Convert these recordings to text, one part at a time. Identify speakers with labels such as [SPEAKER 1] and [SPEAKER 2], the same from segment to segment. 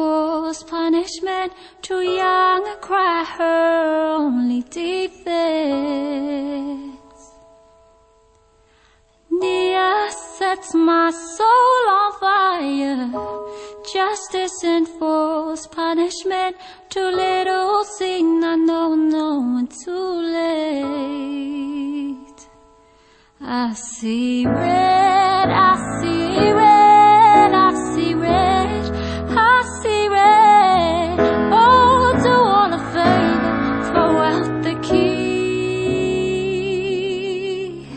[SPEAKER 1] enforce punishment, too young to cry her only defense. Nia sets my soul on fire. Justice enforce punishment, too little seen, I know no one too late. I see red, I see red, I see red, I see red. Oh, do all a favor, throw out the key.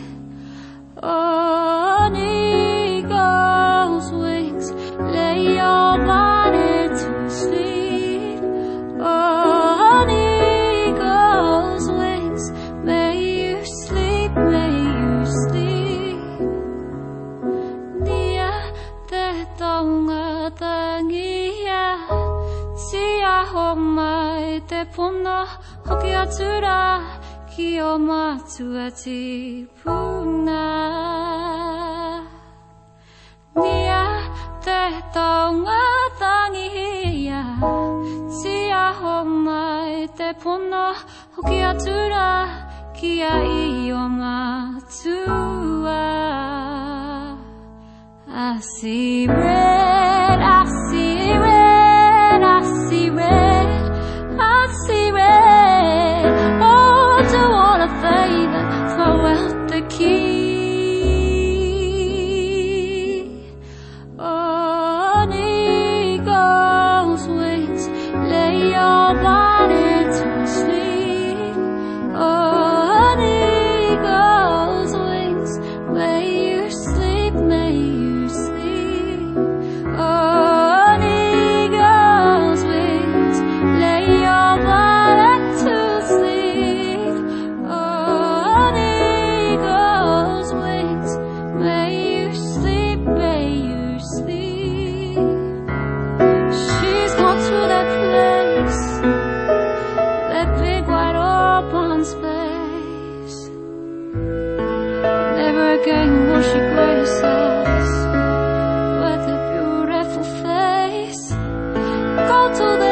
[SPEAKER 1] On eagle's wings, lay your body to sleep. On eagle's wings, may you sleep, may you sleep. Nia te taunga tangia, tia ho mai te pono, hoki atura, ki o matua tipuna. Nia te taunga tangia, tia ho mai te pono, hoki atura, ki a i o matua. I see red, I see red, I see red, I see red. Oh, do all a favor, throw out the key. On eagle's wings, lay your body to sleep. On eagle's wings, may you sleep, may you sleep. On eagle's wings, lay your body to sleep. On eagle's wings, may you sleep, may you sleep. She's gone to that place, that big wide open space. Never again will she grace us with a beautiful face. Go to the